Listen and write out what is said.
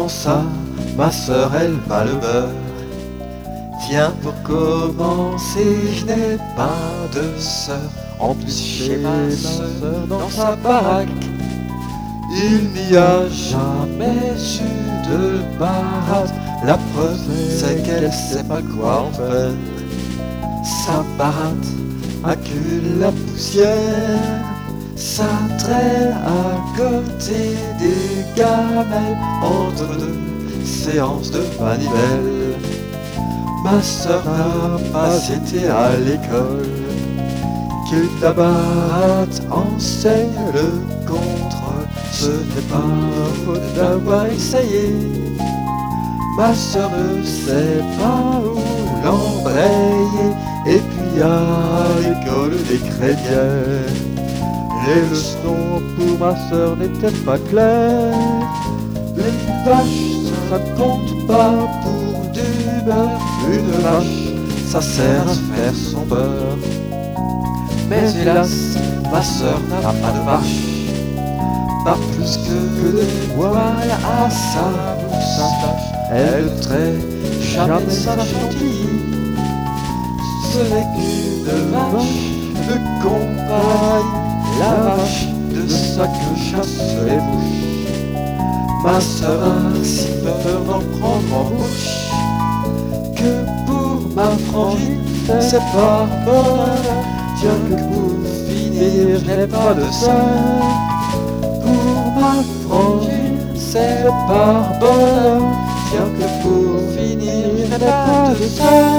comment ça, ma sœur, elle va le beurre? Tiens, pour commencer, je n'ai pas de sœur. En plus, chez ma sœur, dans sa baraque, il n'y a jamais eu de baraque. La preuve, c'est qu'elle sait pas quoi en faire. Sa baraque accule la poussière, ça traîne à côté des gamelles entre deux séances de manivelle. Ma sœur n'a pas été à l'école, que ta baraque enseigne le contrôle. Ce n'est pas faute d'avoir essayé. Ma sœur ne sait pas où l'embrayer. Et puis à l'école des crémières, les leçons pour ma sœur n'étaient pas claires. Les vaches, ça compte pas pour du beurre. Une vache, ça sert à faire son beurre. Mais hélas, ma sœur n'a pas de vache, pas plus que des voiles à sa moustache. Elle ne traite jamais sa chantilly. Ce n'est qu'une vache de compagnie, la vache de ça que chassent les mouches. Ma sœur a si peur d'en prendre en bouche que pour ma frangine c'est par bonheur. Tiens que pour finir je n'ai pas de sœur. Pour ma frangine c'est par bonheur. Tiens que pour finir je n'ai pas de sœur.